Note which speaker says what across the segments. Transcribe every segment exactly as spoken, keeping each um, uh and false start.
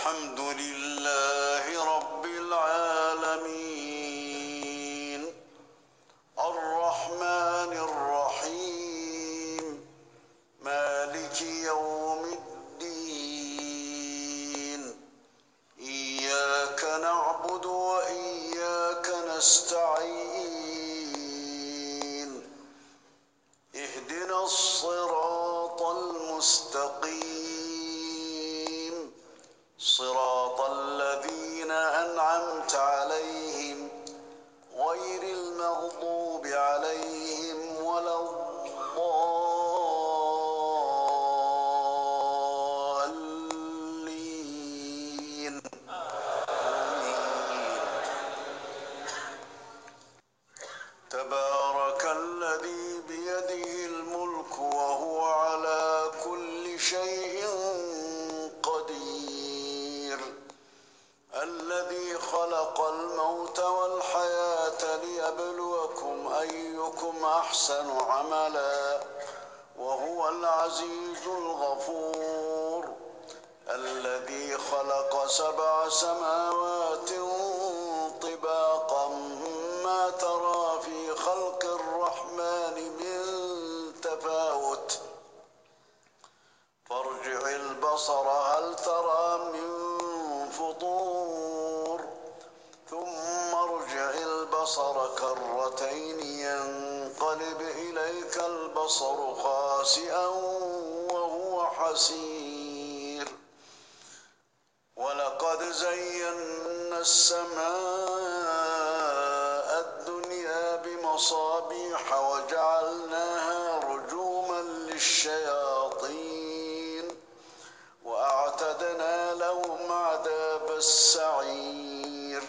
Speaker 1: الحمد لله رب العالمين الرحمن الرحيم مالك يوم الدين إياك نعبد وإياك نستعين اهدنا الصراط المستقيم صراط الذين أنعمت عليهم غير المغضوب عليهم ولا الضالين آمين. تبارك الذي بيده الملك وهو على كل شيء قدير الذي خلق الموت والحياة ليبلوكم أيكم أحسن عملا وهو العزيز الغفور الذي خلق سبع سماوات طباقا ما ترى في خلق الرحمن من تفاوت فارجع البصر هل ترى من فطور ثم ارجع البصر كرتين ينقلب إليك البصر خاسئا وهو حسير ولقد زينا السماء الدنيا بمصابيح وجعلناها رجوما للشياطين وأعتدنا لهم عذاب السعير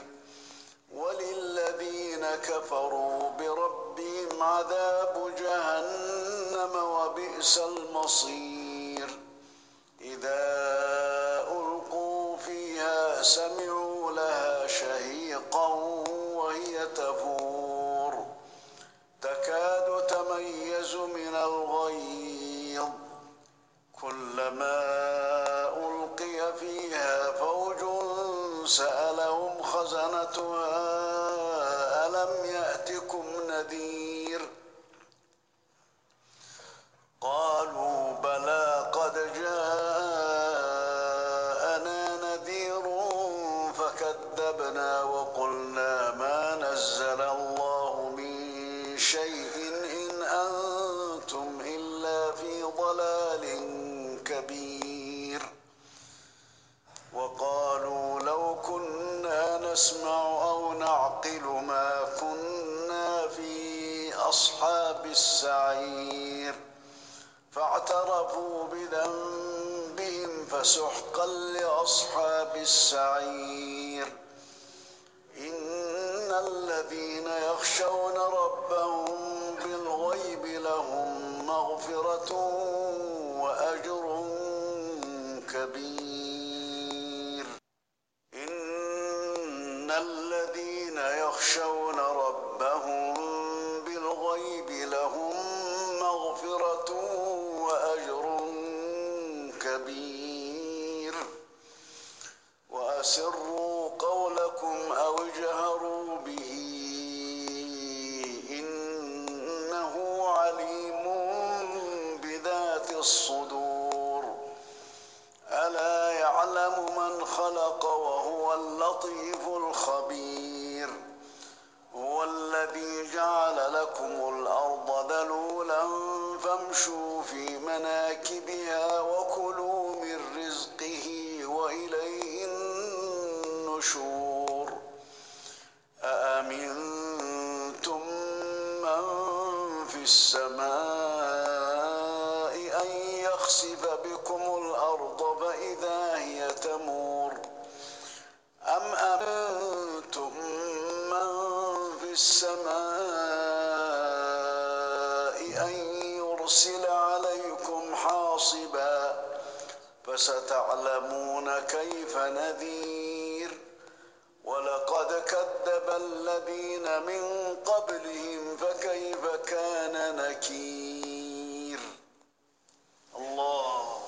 Speaker 1: وللذين كفروا بربهم عذاب جهنم وبئس المصير إذا ألقوا فيها سمعوا لها شهيقا وهي تفور تكاد تميز من الغيظ كلما ألقي فيها فوج سألهم خزنتها ألم يأتكم نذير قالوا بلى قد جاءنا نذير فكذبنا وقلنا ما نزل الله من شيء إن أنتم إلا في ضلال كبير وقالوا لو كنا نسمع أو نعقل ما كنا في أصحاب السعير فاعترفوا بذنبهم فسحقا لأصحاب السعير إن الذين يخشون ربهم بالغيب لهم مغفرة وأجر كبير إن الذين يخشون ربهم بالغيب لهم مغفرة وأجر كبير وأسروا قولكم أو اجهروا به إنه عليم بذات الصدور ألا يعلم من خلق وهو اللطيف الخبير هو الذي جعل لكم الأرض ذلولا فامشوا في مناكبها وكلوا من رزقه وإليه النشور أأمنتم من في السماء أن يخسف بكم الأرض فإذا هي تمور أم أمنتم من في السماء أن يرسل عليكم حاصبا فستعلمون كيف نذير ولقد كذب الذين من قبلهم فكيف كان نكير الله